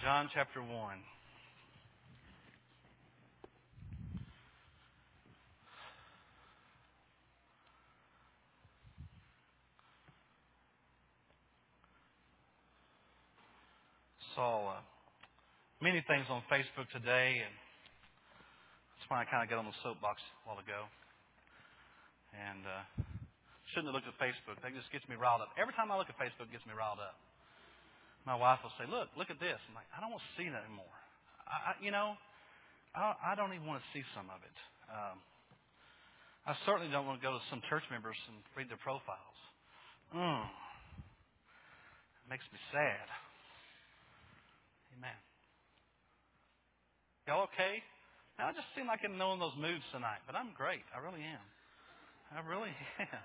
John chapter 1. Saw many things on Facebook today, and that's why I kind of got on the soapbox a while ago. And shouldn't have looked at Facebook. That just gets me riled up. Every time I look at Facebook, it gets me riled up. My wife will say, look at this. I'm like, I don't want to see that anymore. I don't even want to see some of it. I certainly don't want to go to some church members and read their profiles. It makes me sad. Amen. Y'all okay? Now, I just seem like I'm in one of those moods tonight, but I'm great. I really am. I really am.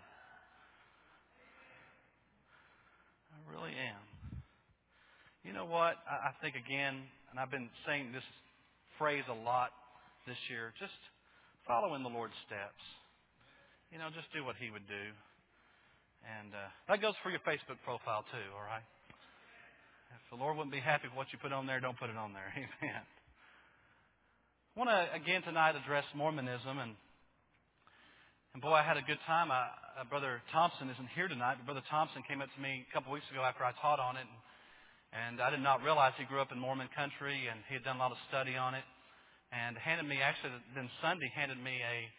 I really am. You know what? I think again, and I've been saying this phrase a lot this year, just follow in the Lord's steps. You know, just do what He would do. And that goes for your Facebook profile too, all right? If the Lord wouldn't be happy with what you put on there, don't put it on there. Amen. I want to, again, tonight address Mormonism. And boy, I had a good time. Brother Thompson isn't here tonight, but Brother Thompson came up to me a couple weeks ago after I taught on it. And I did not realize he grew up in Mormon country, and he had done a lot of study on it. And handed me, actually, then Sunday, handed me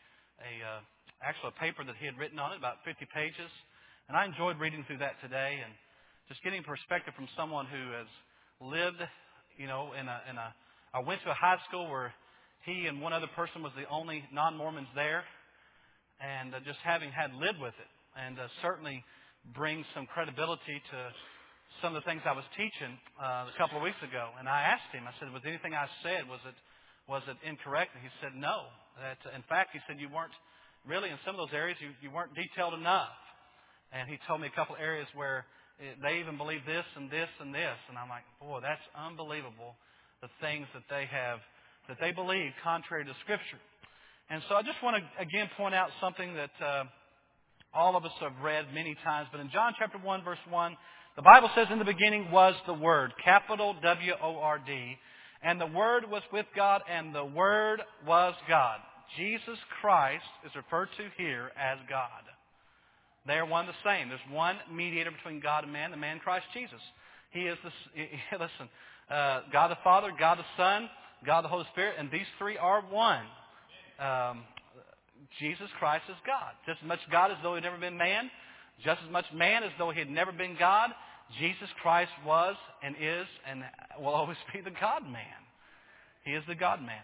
a paper that he had written on it, about 50 pages. And I enjoyed reading through that today and just getting perspective from someone who has lived, you know, I went to a high school where he and one other person was the only non-Mormons there, and just having had lived with it, and certainly brings some credibility to some of the things I was teaching a couple of weeks ago. And I asked him, I said, was anything I said, was it incorrect? And he said, no. That, in fact, he said, you weren't really, in some of those areas, you weren't detailed enough. And he told me a couple of areas where they even believe this and this and this. And I'm like, boy, that's unbelievable, the things that they believe contrary to Scripture. And so I just want to, again, point out something that all of us have read many times. But in John chapter 1, verse 1, the Bible says, in the beginning was the Word, capital W-O-R-D. And the Word was with God, and the Word was God. Jesus Christ is referred to here as God. They are one and the same. There's one mediator between God and man, the man Christ Jesus. He is God the Father, God the Son, God the Holy Spirit, and these three are one. Jesus Christ is God. Just as much God as though He had never been man, just as much man as though He had never been God. Jesus Christ was and is and will always be the God-man. He is the God-man.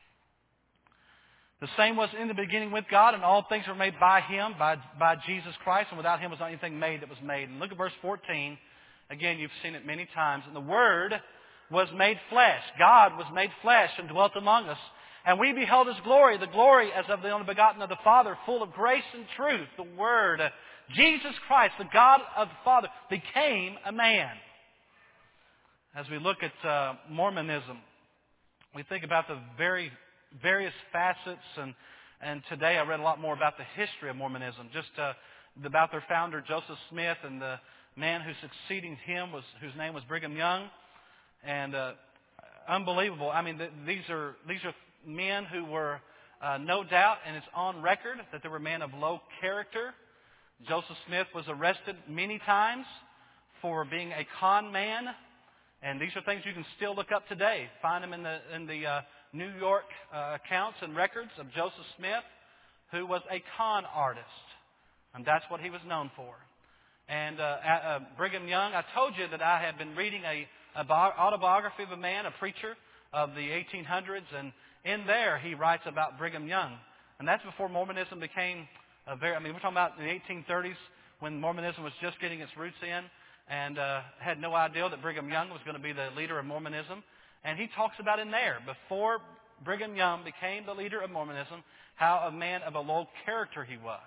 The same was in the beginning with God, and all things were made by Him, by Jesus Christ, and without Him was not anything made that was made. And look at verse 14. Again, you've seen it many times. And the Word was made flesh. God was made flesh and dwelt among us. And we beheld His glory, the glory as of the only begotten of the Father, full of grace and truth. The Word, Jesus Christ, the God of the Father, became a man. As we look at Mormonism, we think about the various facets, and today I read a lot more about the history of Mormonism, just about their founder Joseph Smith and the man who's succeeding him whose name was Brigham Young, and unbelievable. I mean, these are men who were no doubt, and it's on record that they were men of low character. Joseph Smith was arrested many times for being a con man, and these are things you can still look up today. Find them in the New York accounts and records of Joseph Smith, who was a con artist. And that's what he was known for. And Brigham Young, I told you that I had been reading an autobiography of a man, a preacher of the 1800s, and in there he writes about Brigham Young. And that's before Mormonism became we're talking about in the 1830s when Mormonism was just getting its roots in, and had no idea that Brigham Young was going to be the leader of Mormonism. And he talks about in there, before Brigham Young became the leader of Mormonism, how a man of a low character he was.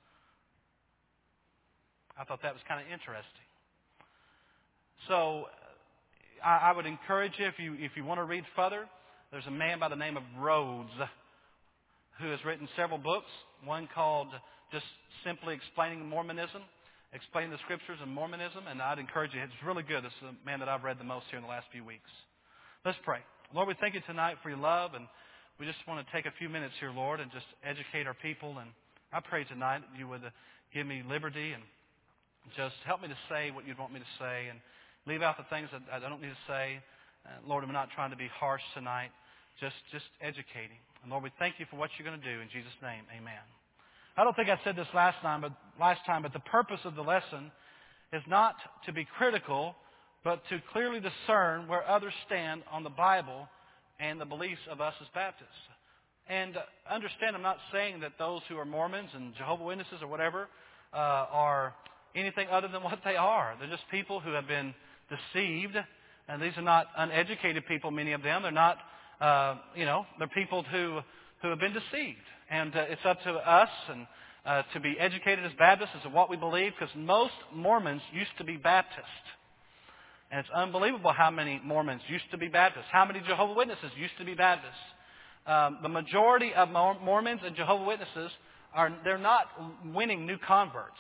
I thought that was kind of interesting. So I would encourage you, if you want to read further, there's a man by the name of Rhodes who has written several books. One called just simply Explaining Mormonism, Explaining the Scriptures of Mormonism, and I'd encourage you. It's really good. This is the man that I've read the most here in the last few weeks. Let's pray. Lord, we thank you tonight for your love, and we just want to take a few minutes here, Lord, and just educate our people. And I pray tonight that you would give me liberty and just help me to say what you'd want me to say and leave out the things that I don't need to say. Lord, I'm not trying to be harsh tonight, just educating. And Lord, we thank you for what you're going to do. In Jesus' name, amen. I don't think I said this last time, but the purpose of the lesson is not to be critical, but to clearly discern where others stand on the Bible and the beliefs of us as Baptists. And understand, I'm not saying that those who are Mormons and Jehovah's Witnesses or whatever are anything other than what they are. They're just people who have been deceived, and these are not uneducated people, many of them. They're not, they're people who have been deceived. And it's up to us and to be educated as Baptists as to what we believe, because most Mormons used to be Baptist. And it's unbelievable how many Mormons used to be Baptists, how many Jehovah's Witnesses used to be Baptists. The majority of Mormons and Jehovah's Witnesses they're not winning new converts.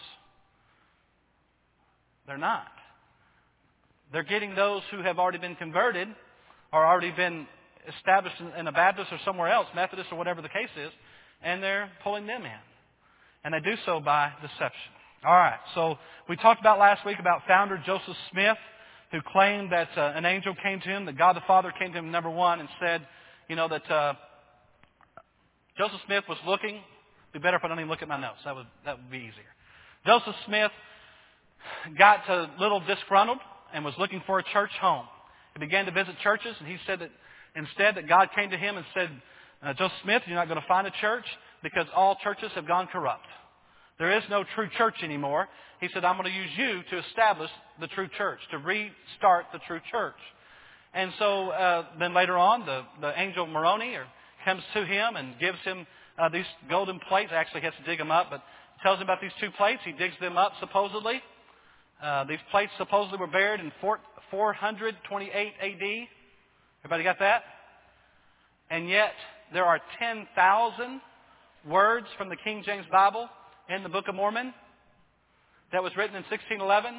They're not. They're getting those who have already been converted or already been established in a Baptist or somewhere else, Methodist or whatever the case is, and they're pulling them in. And they do so by deception. All right, so we talked about last week about founder Joseph Smith, who claimed that an angel came to him, that God the Father came to him, number one, and said, that Joseph Smith was looking. It'd be better if I don't even look at my notes. That would be easier. Joseph Smith got a little disgruntled and was looking for a church home. He began to visit churches, and he said that instead that God came to him and said, Joseph Smith, you're not going to find a church because all churches have gone corrupt. There is no true church anymore. He said, I'm going to use you to establish the true church, to restart the true church. And so then later on, the angel Moroni comes to him and gives him these golden plates. Actually, he has to dig them up, but tells him about these two plates. He digs them up, supposedly. These plates supposedly were buried in 428 A.D. Everybody got that? And yet, there are 10,000 words from the King James Bible in the Book of Mormon that was written in 1611.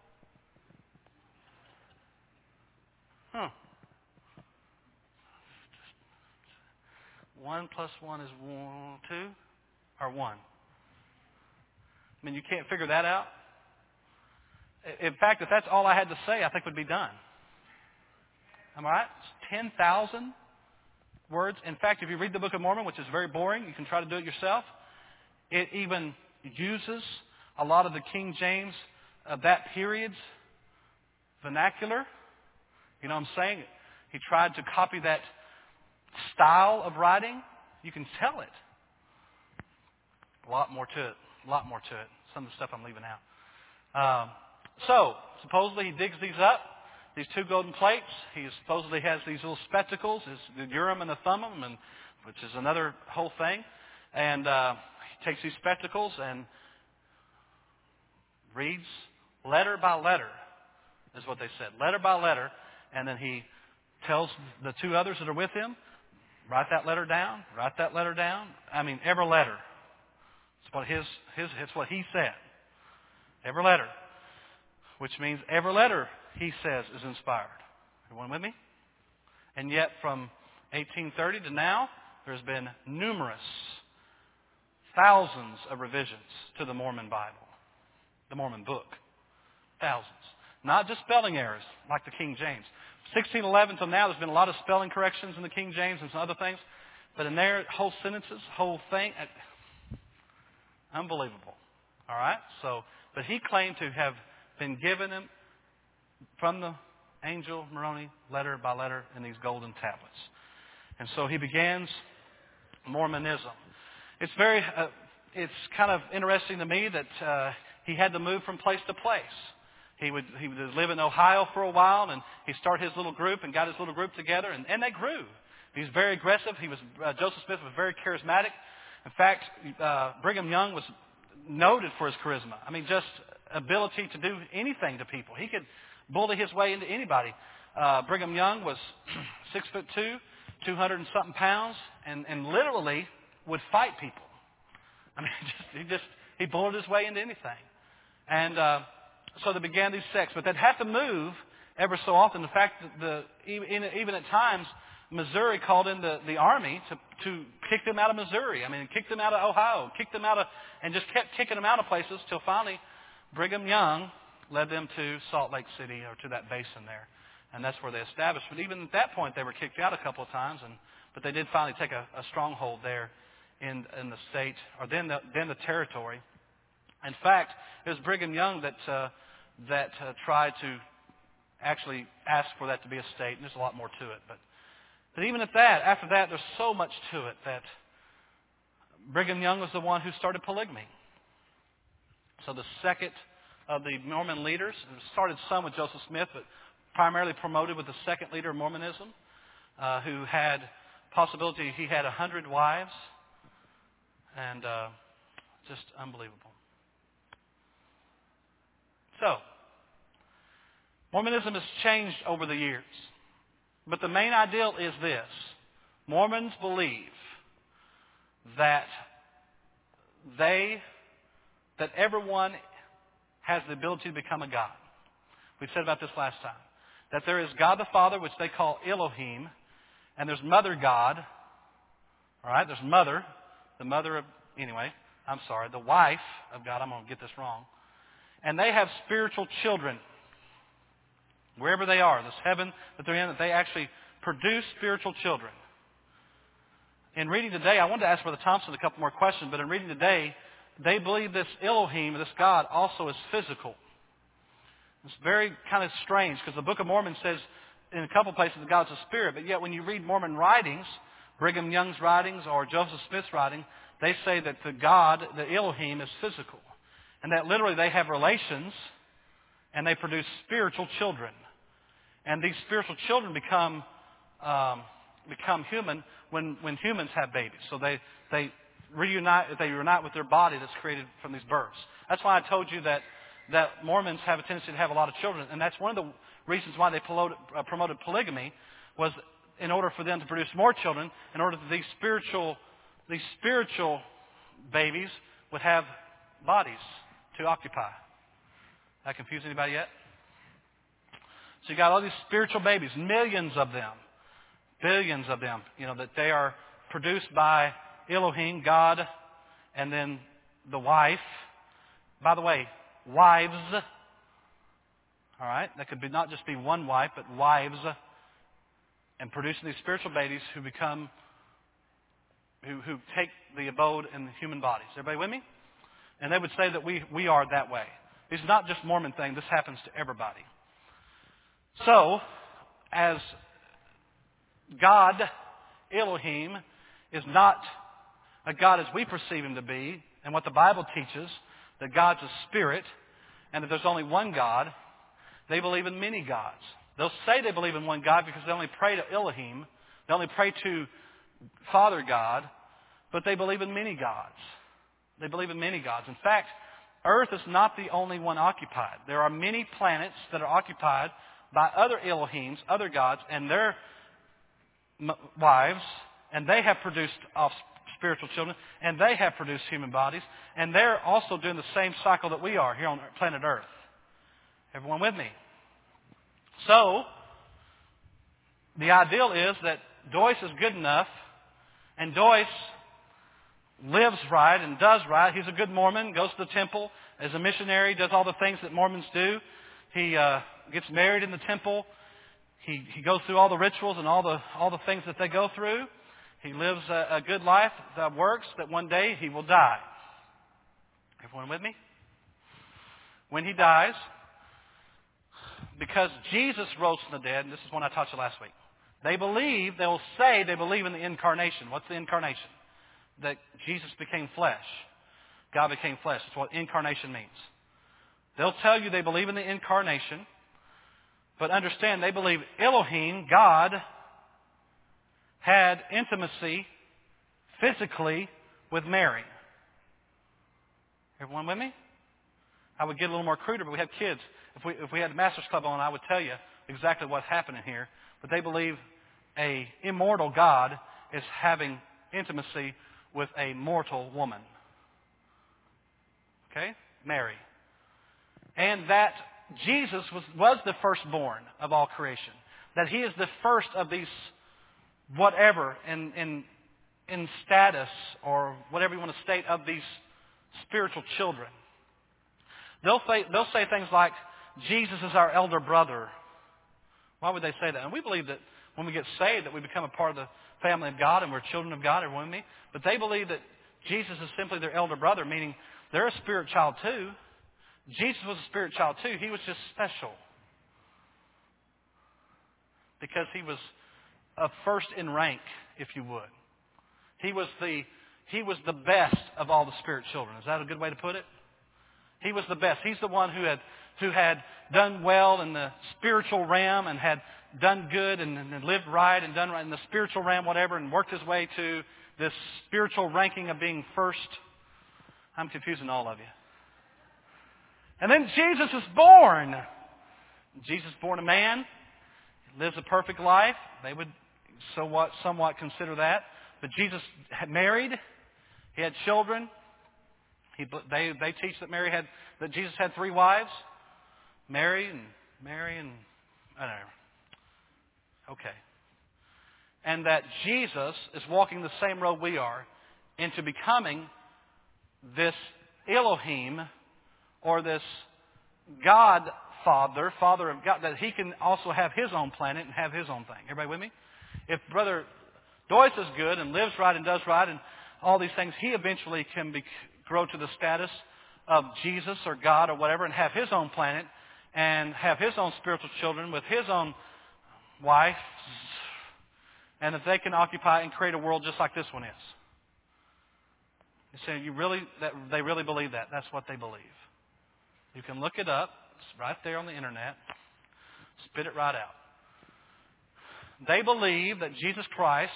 1 plus 1 is 2 or 1. I mean, you can't figure that out. In fact, if that's all I had to say, I think would be done. Am I right? It's 10,000 words. In fact, if you read the Book of Mormon, which is very boring, you can try to do it yourself. It even uses a lot of the King James of that period's vernacular. You know what I'm saying? He tried to copy that style of writing. You can tell it. A lot more to it. A lot more to it. Some of the stuff I'm leaving out. So, supposedly he digs these up, these two golden plates. He supposedly has these little spectacles, the Urim and the Thummim, which is another whole thing. And he takes these spectacles and reads letter by letter, is what they said. Letter by letter. And then he tells the two others that are with him, write that letter down, write that letter down. I mean, every letter. It's what he said. Every letter. Which means every letter, he says, is inspired. Everyone with me? And yet from 1830 to now, there's been numerous, thousands of revisions to the Mormon Bible, the Mormon book. Thousands. Not just spelling errors like the King James. 1611 till now, there's been a lot of spelling corrections in the King James and some other things. But in there, whole sentences, whole thing, unbelievable. All right? But he claimed to have been given him from the angel Moroni, letter by letter, in these golden tablets. And so he begins Mormonism. It's kind of interesting to me that he had to move from place to place. He would live in Ohio for a while, and he started his little group and got his little group together, and they grew. He was very aggressive. Joseph Smith was very charismatic. In fact, Brigham Young was noted for his charisma. I mean, just ability to do anything to people. He could bully his way into anybody. Brigham Young was 6'2", 200 and something pounds, and literally would fight people. I mean, he bullied his way into anything. And so they began these sects, but they'd have to move ever so often. In fact, even at times, Missouri called in the army to kick them out of Missouri. I mean, kick them out of Ohio, kick them out of, and just kept kicking them out of places till finally Brigham Young led them to Salt Lake City, or to that basin there. And that's where they established. But even at that point, they were kicked out a couple of times, but they did finally take a stronghold there in the state, or then the territory. In fact, it was Brigham Young that tried to actually ask for that to be a state, and there's a lot more to it. But even at that, after that, there's so much to it that Brigham Young was the one who started polygamy. So the second of the Mormon leaders, it started some with Joseph Smith, but primarily promoted with the second leader of Mormonism, who had possibility, he had 100 wives, and just unbelievable. So, Mormonism has changed over the years. But the main ideal is this. Mormons believe that everyone has the ability to become a God. We said about this last time. That there is God the Father, which they call Elohim, and there's Mother God. All right, there's Mother, the wife of God. I'm going to get this wrong. And they have spiritual children. Wherever they are, this heaven that they're in, that they actually produce spiritual children. In reading today, I wanted to ask Brother Thompson a couple more questions, but in reading today, they believe this Elohim, this God, also is physical. It's very kind of strange, because the Book of Mormon says in a couple places that God's a spirit, but yet when you read Mormon writings, Brigham Young's writings or Joseph Smith's writing, they say that the God, the Elohim, is physical. And that literally they have relations and they produce spiritual children. And these spiritual children become human when humans have babies. So they reunite with their body that's created from these births. That's why I told you that Mormons have a tendency to have a lot of children. And that's one of the reasons why they promoted polygamy, was in order for them to produce more children, in order that these spiritual babies would have bodies to occupy. That confuse anybody yet? So you got all these spiritual babies, millions of them, billions of them, that they are produced by Elohim, God, and then the wife. By the way, wives, all right, that could be not just be one wife, but wives, and producing these spiritual babies who take the abode in the human bodies. Everybody with me? And they would say that we are that way. This is not just Mormon thing. This happens to everybody. So, as God, Elohim, is not a God as we perceive Him to be, and what the Bible teaches, that God's a spirit, and that there's only one God, they believe in many gods. They'll say they believe in one God because they only pray to Elohim, they only pray to Father God, but they believe in many gods. They believe in many gods. In fact, Earth is not the only one occupied. There are many planets that are occupied by other Elohims, other gods, and their wives, and they have produced spiritual children, and they have produced human bodies, and they're also doing the same cycle that we are here on planet Earth. Everyone with me? So, the ideal is that Doyce is good enough, and Doyce lives right and does right. He's a good Mormon, goes to the temple as a missionary, does all the things that Mormons do. He gets married in the temple. He goes through all the rituals and all the things that they go through. He lives a good life that works, that one day he will die. Everyone with me? When he dies, because Jesus rose from the dead, and this is one I taught you last week, they'll say they believe in the incarnation. What's the incarnation? That Jesus became flesh. God became flesh. That's what incarnation means. They'll tell you they believe in the incarnation, but understand they believe Elohim, God, had intimacy physically with Mary. Everyone with me? I would get a little more cruder, but we have kids. If we had the Masters Club on, I would tell you exactly what's happening here. But they believe a immortal God is having intimacy with a mortal woman. Okay? Mary. And that Jesus was the firstborn of all creation. That He is the first of these whatever in status or whatever you want to state of these spiritual children. They'll say things like, Jesus is our elder brother. Why would they say that? And we believe that when we get saved that we become a part of the family of God and we're children of God, everyone with me. But they believe that Jesus is simply their elder brother, meaning they're a spirit child too. Jesus was a spirit child too. He was just special. Because He was a first in rank, if you would. He was the best of all the spirit children. Is that a good way to put it? He was the best. He's the one who had done well in the spiritual realm and had done good and lived right and done right in the spiritual realm, whatever, and worked his way to this spiritual ranking of being first. I'm confusing all of you. And then Jesus is born. Jesus is born a man, lives a perfect life. They would somewhat consider that. But Jesus had married. He had children. They teach that Jesus had 3 wives. Mary and I don't know. Okay. And that Jesus is walking the same road we are into becoming this Elohim, or this God Father of God, that He can also have His own planet and have His own thing. Everybody with me? If Brother Doyce is good and lives right and does right and all these things, he eventually can grow to the status of Jesus or God or whatever and have his own planet and have his own spiritual children with his own wife, and that they can occupy and create a world just like this one is. You say, they really believe that? That's what they believe. You can look it up. It's right there on the internet. Spit it right out. They believe that Jesus Christ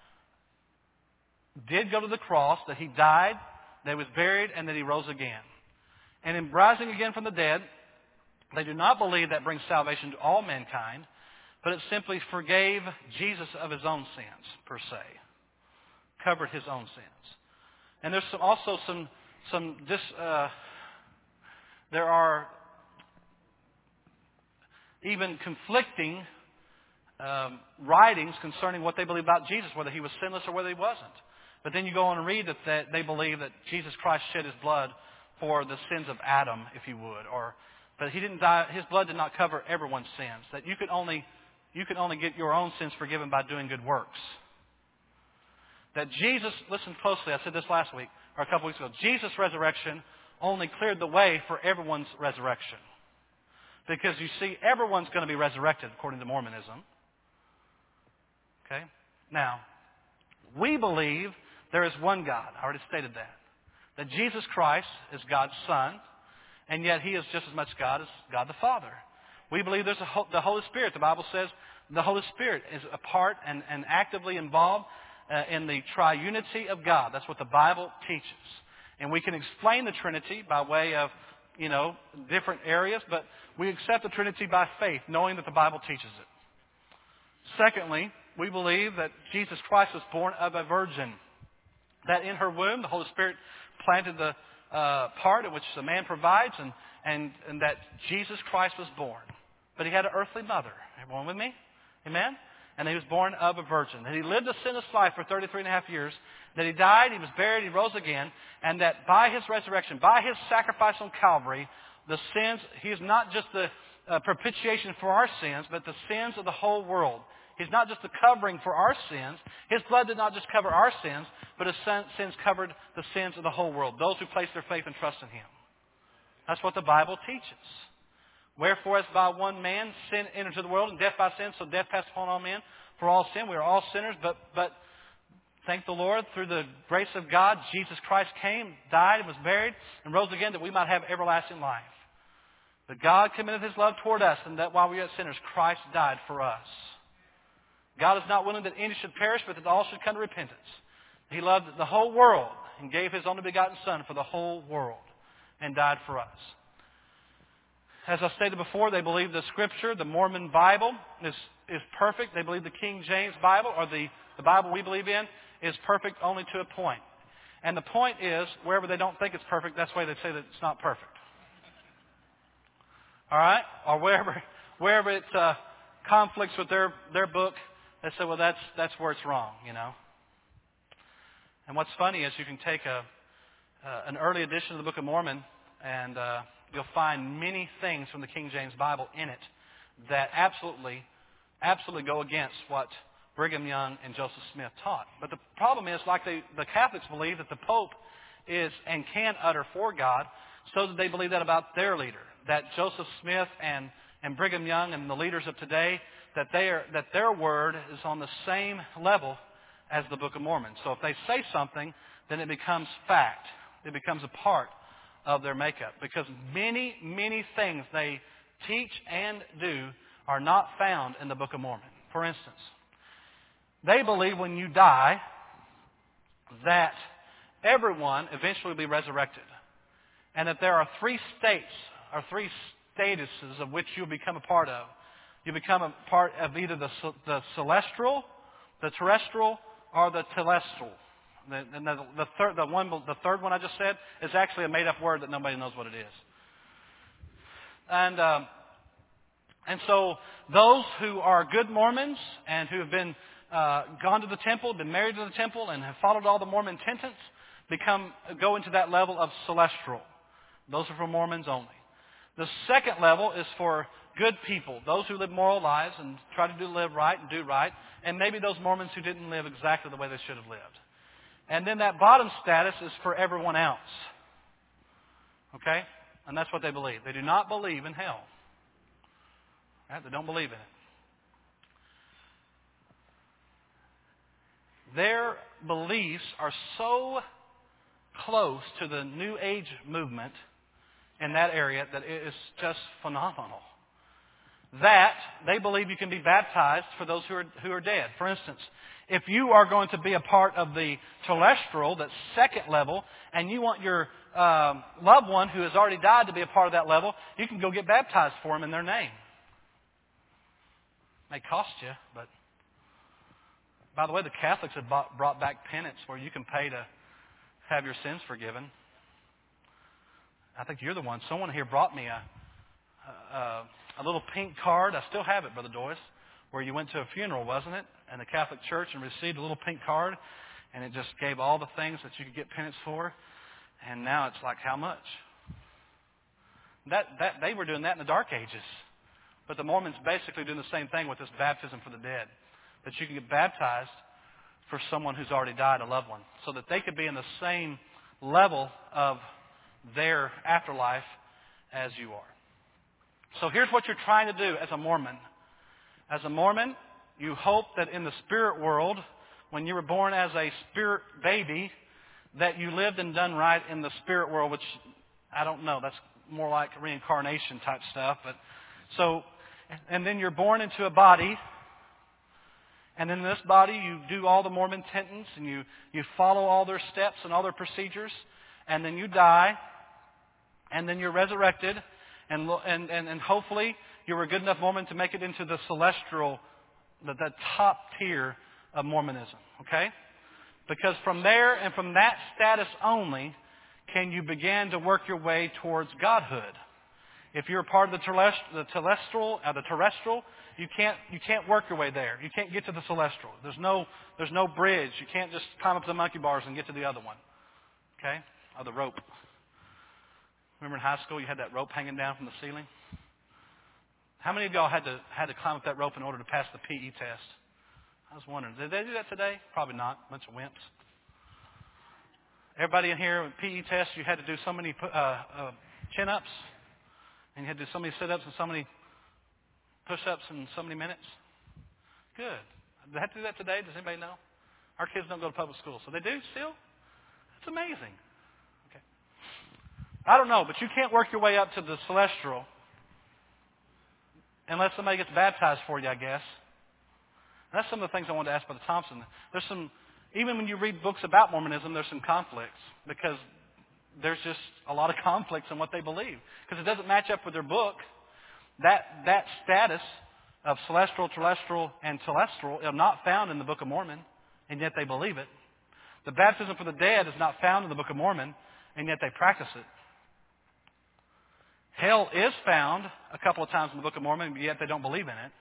did go to the cross, that He died, that He was buried, and that He rose again. And in rising again from the dead, they do not believe that brings salvation to all mankind, but it simply forgave Jesus of His own sins, per se. Covered His own sins. And there's also there are even conflicting writings concerning what they believe about Jesus, whether He was sinless or whether He wasn't. But then you go on and read that they believe that Jesus Christ shed His blood for the sins of Adam, if you would, but He didn't die. His blood did not cover everyone's sins. That you can only get your own sins forgiven by doing good works. That Jesus, listen closely, I said this last week or a couple weeks ago. Jesus' resurrection only cleared the way for everyone's resurrection, because you see, everyone's going to be resurrected according to Mormonism. Okay? Now, we believe there is one God. I already stated that. That Jesus Christ is God's Son, and yet He is just as much God as God the Father. We believe there's the Holy Spirit. The Bible says the Holy Spirit is a part and actively involved in the triunity of God. That's what the Bible teaches. And we can explain the Trinity by way of, different areas, but we accept the Trinity by faith, knowing that the Bible teaches it. Secondly, we believe that Jesus Christ was born of a virgin. That in her womb, the Holy Spirit planted the part in which the man provides, and that Jesus Christ was born. But He had an earthly mother. Everyone with me? Amen? And He was born of a virgin. And He lived a sinless life for 33 and a half years. That He died, He was buried, He rose again. And that by His resurrection, by His sacrifice on Calvary, the sins, He is not just the propitiation for our sins, but the sins of the whole world. He's not just the covering for our sins. His blood did not just cover our sins, but His sins covered the sins of the whole world. Those who place their faith and trust in Him. That's what the Bible teaches. Wherefore, as by one man sin entered into the world, and death by sin, so death passed upon all men. For all sin, we are all sinners, but thank the Lord, through the grace of God, Jesus Christ came, died, and was buried, and rose again, that we might have everlasting life. But God commended His love toward us, and that while we were yet sinners, Christ died for us. God is not willing that any should perish, but that all should come to repentance. He loved the whole world and gave His only begotten Son for the whole world and died for us. As I stated before, they believe the Scripture, the Mormon Bible, is perfect. They believe the King James Bible, or the Bible we believe in, is perfect only to a point. And the point is, wherever they don't think it's perfect, that's why they say that it's not perfect. All right? Or wherever it conflicts with their book, they say, well, that's where it's wrong, you know. And what's funny is you can take an early edition of the Book of Mormon and you'll find many things from the King James Bible in it that absolutely go against what Brigham Young and Joseph Smith taught. But the problem is, like the Catholics believe that the Pope is and can utter for God, so that they believe that about their leader. That Joseph Smith and Brigham Young and the leaders of today, that their word is on the same level as the Book of Mormon. So if they say something, then it becomes fact. It becomes a part of their makeup. Because many, many things they teach and do are not found in the Book of Mormon. For instance, they believe when you die that everyone eventually will be resurrected. And that there are three states, or three statuses of which you'll become a part of. You become a part of either the celestial, the terrestrial, or the telestial. The third one I just said is actually a made-up word that nobody knows what it is. And so those who are good Mormons and who have been gone to the temple, been married to the temple, and have followed all the Mormon tenets, go into that level of celestial. Those are for Mormons only. The second level is for good people, those who live moral lives and try to live right and do right, and maybe those Mormons who didn't live exactly the way they should have lived. And then that bottom status is for everyone else. Okay? And that's what they believe. They do not believe in hell. Right? They don't believe in it. Their beliefs are so close to the New Age movement in that area that it is just phenomenal. That they believe you can be baptized for those who are dead. For instance, if you are going to be a part of the telestial, that second level, and you want your loved one who has already died to be a part of that level, you can go get baptized for them in their name. It may cost you, but by the way, the Catholics have brought back penance where you can pay to have your sins forgiven. I think you're the one. Someone here brought me a little pink card. I still have it, Brother Doyce, where you went to a funeral, wasn't it? In the Catholic Church and received a little pink card, and it just gave all the things that you could get penance for. And now it's like, how much? That they were doing that in the Dark Ages. But the Mormons basically doing the same thing with this baptism for the dead. That you can get baptized for someone who's already died, a loved one. So that they could be in the same level of their afterlife as you are. So here's what you're trying to do as a Mormon. As a Mormon, you hope that in the spirit world, when you were born as a spirit baby, that you lived and done right in the spirit world, which I don't know. That's more like reincarnation type stuff. And then you're born into a body. And in this body, you do all the Mormon tenets and you follow all their steps and all their procedures. And then you die. And then you're resurrected. And hopefully you're a good enough Mormon to make it into the celestial, the top tier of Mormonism. Okay? Because from there and from that status only can you begin to work your way towards godhood. If you're a part of the terrestrial, you can't work your way there. You can't get to the celestial. There's no bridge. You can't just climb up the monkey bars and get to the other one. Okay? Or the rope. Remember in high school you had that rope hanging down from the ceiling? How many of y'all had to climb up that rope in order to pass the PE test? I was wondering, did they do that today? Probably not. A bunch of wimps. Everybody in here, with PE tests, you had to do so many chin-ups, and you had to do so many sit-ups and so many push-ups in so many minutes. Good. Do they have to do that today? Does anybody know? Our kids don't go to public school, so they do still? It's amazing. Okay. I don't know, but you can't work your way up to the celestial unless somebody gets baptized for you, I guess. And that's some of the things I wanted to ask Brother Thompson. Even when you read books about Mormonism, there's some conflicts because there's just a lot of conflicts in what they believe. Because it doesn't match up with their book. That status of celestial, terrestrial, and telestial are not found in the Book of Mormon, and yet they believe it. The baptism for the dead is not found in the Book of Mormon, and yet they practice it. Hell is found a couple of times in the Book of Mormon, yet they don't believe in it.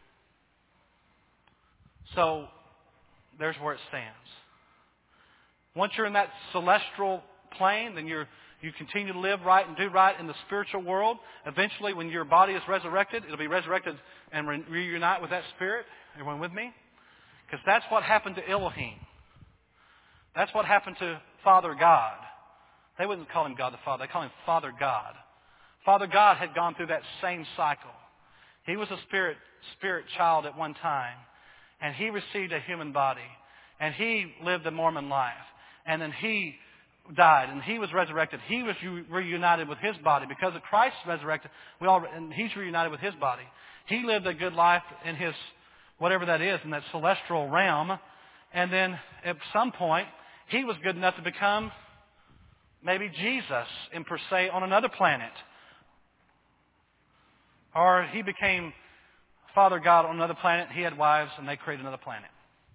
So there's where it stands. Once you're in that celestial plane, then you continue to live right and do right in the spiritual world. Eventually, when your body is resurrected, it'll be resurrected and reunite with that spirit. Everyone with me? Because that's what happened to Elohim. That's what happened to Father God. They wouldn't call him God the Father. They call him Father God. Father God had gone through that same cycle. He was a spirit child at one time. And he received a human body. And he lived a Mormon life. And then he died. And he was resurrected. He was reunited with his body. Because of Christ's resurrected, and he's reunited with his body. He lived a good life in his, whatever that is, in that celestial realm. And then at some point, he was good enough to become maybe Jesus in per se on another planet. Or he became Father God on another planet. He had wives and they created another planet.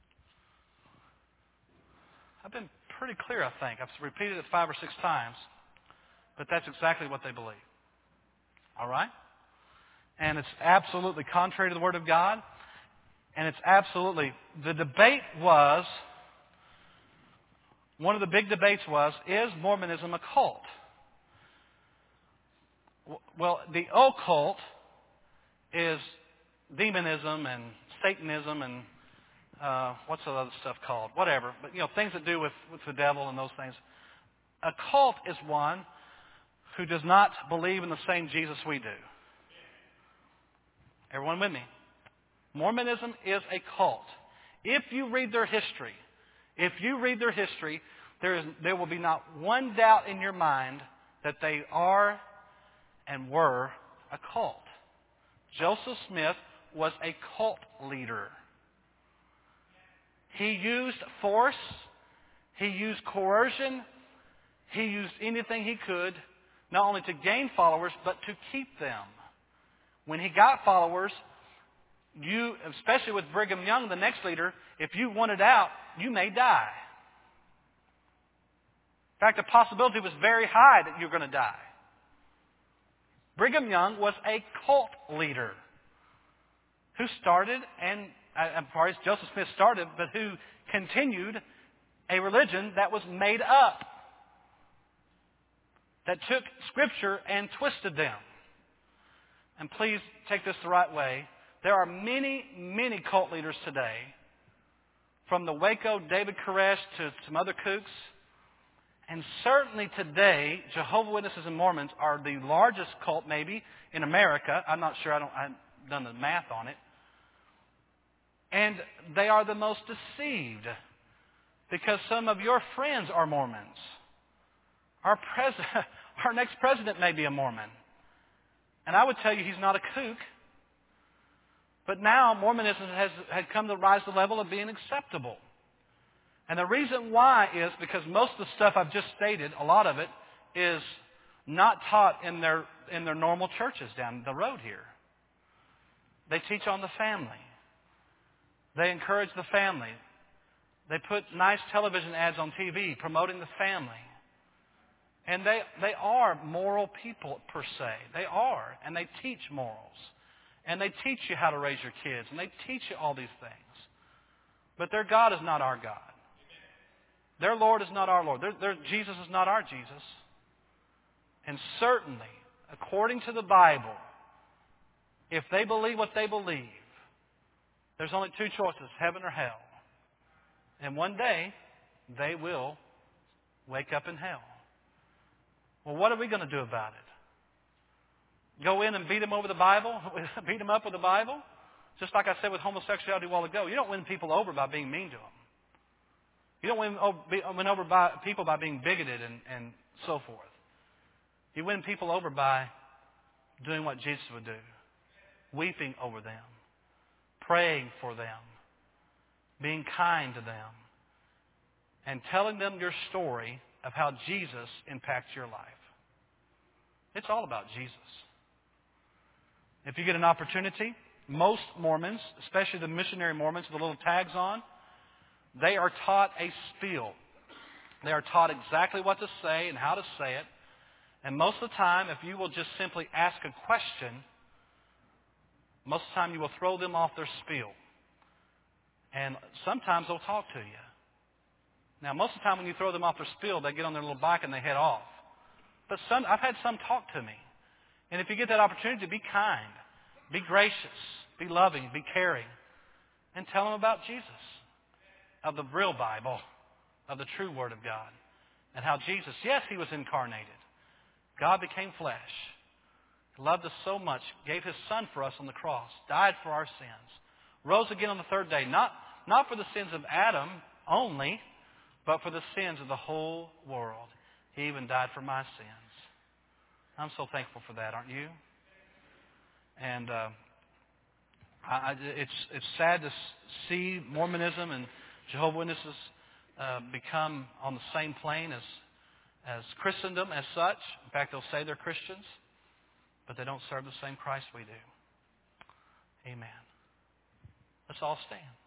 I've been pretty clear, I think. I've repeated it 5 or 6 times. But that's exactly what they believe. All right? And it's absolutely contrary to the Word of God. And it's absolutely... The debate was... One of the big debates was, is Mormonism a cult? Well, the occult is demonism and Satanism and what's the other stuff called? Whatever. But, things that do with the devil and those things. A cult is one who does not believe in the same Jesus we do. Everyone with me? Mormonism is a cult. If you read their history, there will be not one doubt in your mind that they are and were a cult. Joseph Smith was a cult leader. He used force. He used coercion. He used anything he could, not only to gain followers, but to keep them. When he got followers, especially with Brigham Young, the next leader, if you wanted out, you may die. In fact, the possibility was very high that you're going to die. Brigham Young was a cult leader who started, Joseph Smith started, but who continued a religion that was made up, that took Scripture and twisted them. And please take this the right way. There are many, many cult leaders today, from the Waco David Koresh to some other kooks. And certainly today, Jehovah's Witnesses and Mormons are the largest cult maybe in America. I'm not sure. I haven't done the math on it. And they are the most deceived because some of your friends are Mormons. Our next president may be a Mormon. And I would tell you he's not a kook. But now Mormonism had come to rise to the level of being acceptable. And the reason why is because most of the stuff I've just stated, a lot of it, is not taught in their normal churches down the road here. They teach on the family. They encourage the family. They put nice television ads on TV promoting the family. And they are moral people per se. They are. And they teach morals. And they teach you how to raise your kids. And they teach you all these things. But their God is not our God. Their Lord is not our Lord. Their Jesus is not our Jesus. And certainly, according to the Bible, if they believe what they believe, there's only 2 choices, heaven or hell. And one day, they will wake up in hell. Well, what are we going to do about it? Go in and beat them over the Bible? Beat them up with the Bible? Just like I said with homosexuality a while ago. You don't win people over by being mean to them. You don't win over people by being bigoted and so forth. You win people over by doing what Jesus would do. Weeping over them. Praying for them. Being kind to them. And telling them your story of how Jesus impacts your life. It's all about Jesus. If you get an opportunity, most Mormons, especially the missionary Mormons with the little tags on, they are taught a spiel. They are taught exactly what to say and how to say it. And most of the time, if you will just simply ask a question, most of the time you will throw them off their spiel. And sometimes they'll talk to you. Now, most of the time when you throw them off their spiel, they get on their little bike and they head off. But I've had some talk to me. And if you get that opportunity, be kind, be gracious, be loving, be caring, and tell them about Jesus, of the real Bible, of the true Word of God, and how Jesus, yes, He was incarnated. God became flesh, loved us so much, gave His Son for us on the cross, died for our sins, rose again on the third day, not for the sins of Adam only, but for the sins of the whole world. He even died for my sins. I'm so thankful for that, aren't you? And it's sad to see Mormonism and Jehovah's Witnesses become on the same plane as Christendom as such. In fact, they'll say they're Christians, but they don't serve the same Christ we do. Amen. Let's all stand.